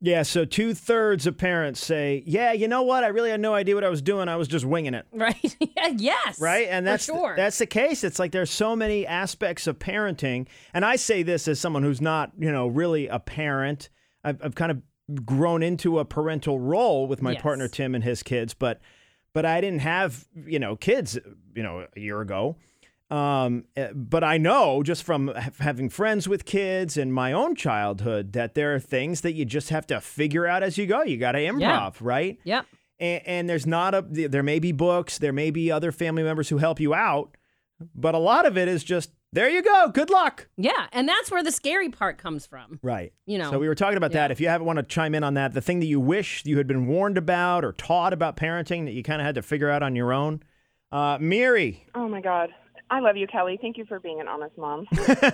Yeah, so 2/3 of parents say, yeah, you know what? I really had no idea what I was doing. I was just winging it. Right? Yes. Right? And that's for sure. that's the case. It's like there's so many aspects of parenting. And I say this as someone who's not, really a parent. I've kind of grown into a parental role with my partner, Tim, and his kids. But I didn't have, kids, a year ago. But I know just from having friends with kids and my own childhood that there are things that you just have to figure out as you go. You got to improv, right? Yep. And there may be books, there may be other family members who help you out, but a lot of it is just, there you go, good luck. Yeah, and that's where the scary part comes from. Right. So we were talking about that. If you want to chime in on that, the thing that you wish you had been warned about or taught about parenting that you kind of had to figure out on your own. Miri. Oh, my God. I love you, Kelly. Thank you for being an honest mom.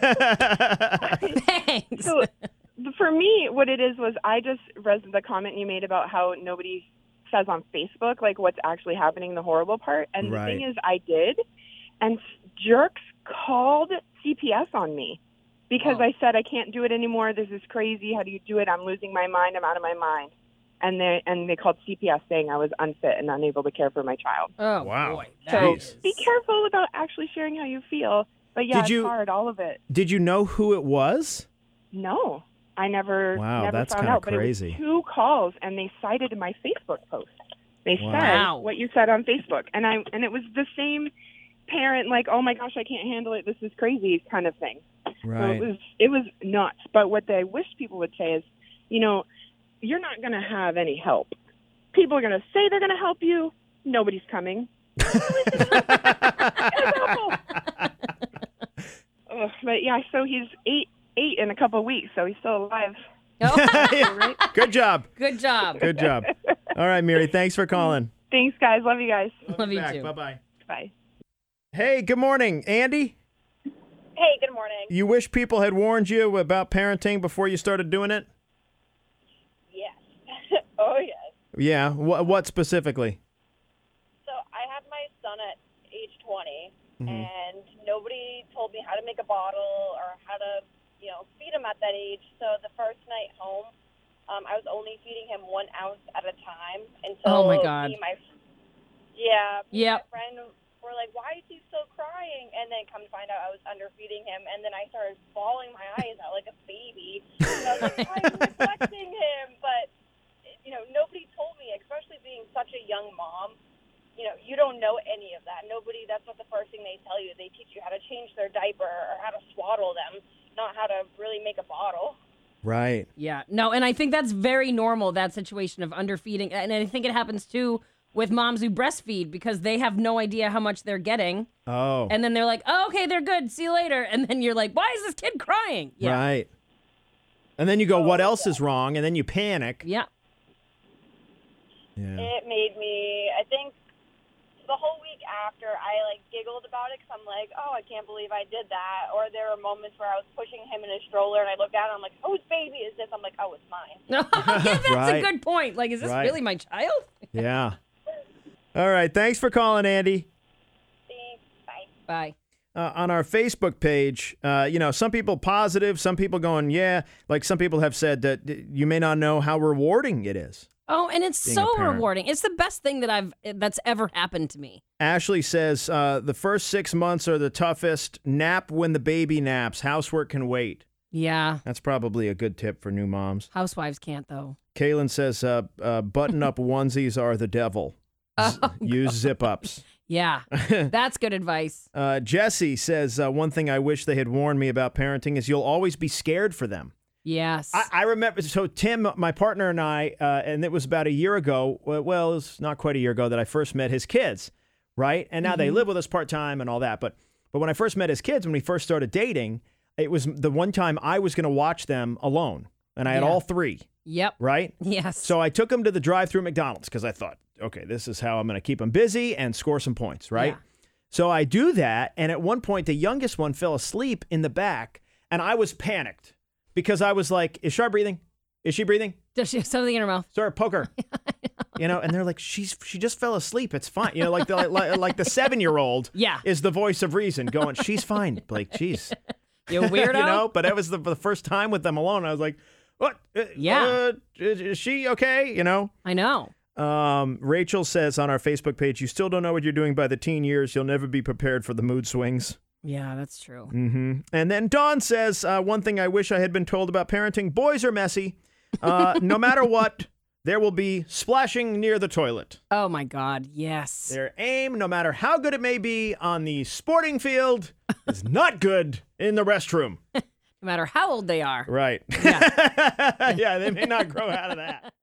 Thanks. So, for me, what it is was I just read the comment you made about how nobody says on Facebook, like, what's actually happening, the horrible part. And the thing is, I did. And jerks called CPS on me because I said, I can't do it anymore. This is crazy. How do you do it? I'm losing my mind. I'm out of my mind. And they called CPS saying I was unfit and unable to care for my child. Oh, wow. Boy. So be careful about actually sharing how you feel. But yeah, it's hard, all of it. Did you know who it was? No, I never. Wow, never that's found kind of out. crazy. But it was 2 calls, and they cited my Facebook post. They Wow. said what you said on Facebook, and it was the same parent, like, oh my gosh, I can't handle it. This is crazy, kind of thing. Right. So it was nuts. But what I wish people would say is, you're not going to have any help. People are going to say they're going to help you. Nobody's coming. It's awful. But yeah, so he's eight in a couple of weeks, so he's still alive. Oh. Good job. Good job. Good job. All right, Miri, thanks for calling. Thanks, guys. Love you guys. Love you too. Bye-bye. Bye. Hey, good morning. Andy? Hey, good morning. You wish people had warned you about parenting before you started doing it? Yes. Oh, yes. Yeah. What specifically? So I had my son at age 20, and nobody told me how to make a bottle or how to, feed him at that age. So the first night home, I was only feeding him 1 ounce at a time until Oh, my God. my friend were like, why is he still crying? And then come to find out I was underfeeding him, and then I started bawling my eyes out like a baby. And I was like, I'm neglecting him. But, nobody told me, especially being such a young mom, you don't know any of that. That's not the first thing they tell you. They teach you how to change their diaper or how to swaddle them, not how to really make a bottle. Right. Yeah. No, and I think that's very normal, that situation of underfeeding. And I think it happens, too, with moms who breastfeed because they have no idea how much they're getting. Oh. And then they're like, oh, okay, they're good. See you later. And then you're like, why is this kid crying? Yeah. Right. And then you go, what else is wrong? And then you panic. Yeah. Yeah. It made me, I think, the whole week after, I, giggled about it because I'm like, oh, I can't believe I did that. Or there were moments where I was pushing him in a stroller, and I look down, and I'm like, whose baby is this? I'm like, oh, it's mine. Yeah, that's Right. a good point. Like, is this really my child? Yeah. All right. Thanks for calling, Andy. Thanks. Bye. Bye. On our Facebook page, some people positive, some people going, yeah. Like some people have said that you may not know how rewarding it is. Oh, and it's Being so a parent. rewarding. It's the best thing that's ever happened to me. Ashley says the first 6 months are the toughest. Nap when the baby naps. Housework can wait. Yeah. That's probably a good tip for new moms. Housewives can't, though. Kaylin says button-up onesies are the devil. Use zip-ups. Yeah, that's good advice. Jesse says one thing I wish they had warned me about parenting is you'll always be scared for them. Yes. I remember, so Tim, my partner, and I, and it was about a year ago, well, it was not quite a year ago that I first met his kids, right? And now they live with us part-time and all that. But when I first met his kids, when we first started dating, it was the one time I was going to watch them alone. And I had all 3. Yep. Right? Yes. So I took them to the drive-thru McDonald's because I thought, okay, this is how I'm going to keep them busy and score some points, right? Yeah. So I do that. And at one point, the youngest one fell asleep in the back. And I was panicked because I was like, is Shar breathing? Is she breathing? Does she have something in her mouth? Sir, poke her. And they're like, she just fell asleep. It's fine. Like the 7-year-old is the voice of reason going, she's fine. Like, geez. You weirdo. But that was the first time with them alone. I was like, What? Yeah. Is she okay? You know? I know. Rachel says on our Facebook page, you still don't know what you're doing by the teen years. You'll never be prepared for the mood swings. Yeah, that's true. Mm-hmm. And then Dawn says, one thing I wish I had been told about parenting, boys are messy. No matter what, there will be splashing near the toilet. Oh, my God. Yes. Their aim, no matter how good it may be on the sporting field, is not good in the restroom. No matter how old they are. Right. Yeah. Yeah, they may not grow out of that.